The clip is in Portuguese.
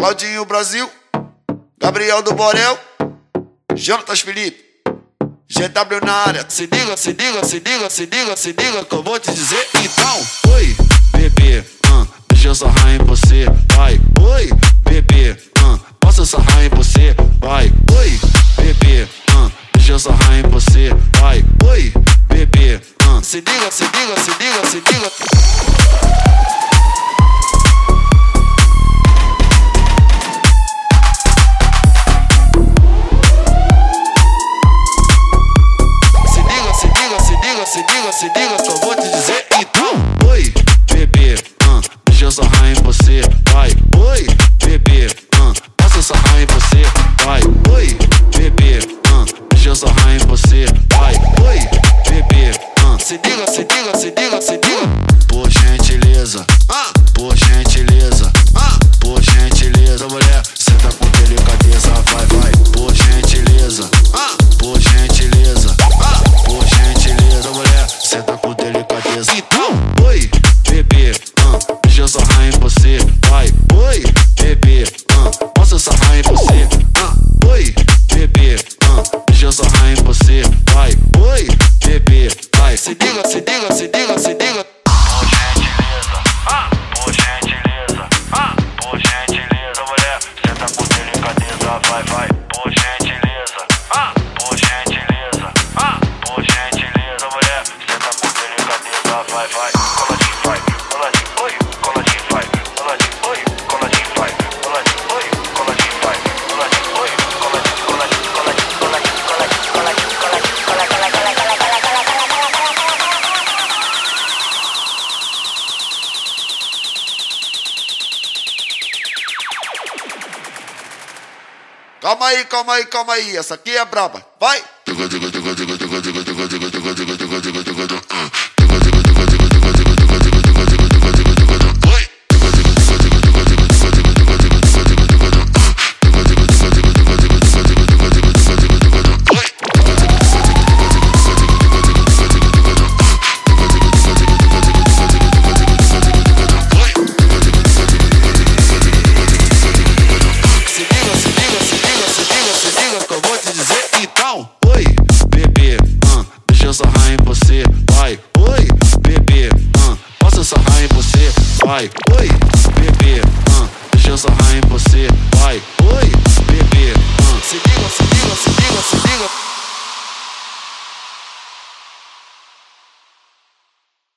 Claudinho Brasil, Gabriel do Borel, Jonatas Felipe, GW na área. Se liga, se liga, se liga, se liga, se liga que eu vou te dizer então. Oi, bebê, deixa eu sarrar em você, vai. Oi, bebê, posso sarrar em você, vai. Oi, bebê, deixa eu sarrar em você, vai. Oi, bebê, se liga, se liga, se liga, se liga. Se liga que eu vou te dizer então. Oi, bebê, deixa eu sarrar em você, vai. Oi, bebê, posso sarrar em você, vai. Oi, bebê, deixa eu sarrar em você, vai. Oi, bebê, se liga, se liga, se liga, se liga. Por gentileza, por gentileza, por gentileza, mulher, cê tá com delicadeza, vai, vai. Por gentileza, por gentileza, por gentileza, mulher, cê tá com delicadeza. Então, oi, bebê, deixa eu sarrar em você, vai. Oi, bebê, posso sarrar em você, oi, bebê, deixa eu sarrar em você, vai. Oi, bebê, vai. Se liga, se liga, se liga, se liga. Por gentileza, por gentileza, por gentileza, mulher, cê tá com delicadeza, vai, vai. Por gentileza, por gentileza, por gentileza, mulher, cê tá com delicadeza, vai, vai. Coladinho vai, coladinho, oi, coladinho vai, coladinho, oi, coladinho vai, coladinho, oi, coladinho vai, coladinho, oi, coladinho, coladinho, coladinho, coladinho, coladinho, coladinho, coladinho, calma aí, calma aí, calma aí, essa aqui é braba, vai! Oi, bebê, deixa eu sarrar em você, vai. Oi, bebê, posso sarrar em você, vai. Oi, bebê, deixa eu sarrar em você, vai. Oi.